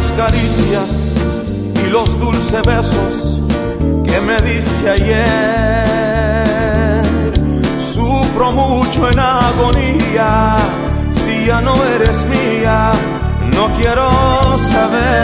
caricias y los dulces besos que me diste ayer. Sufro mucho en agonía, si ya no eres mía, no quiero saber.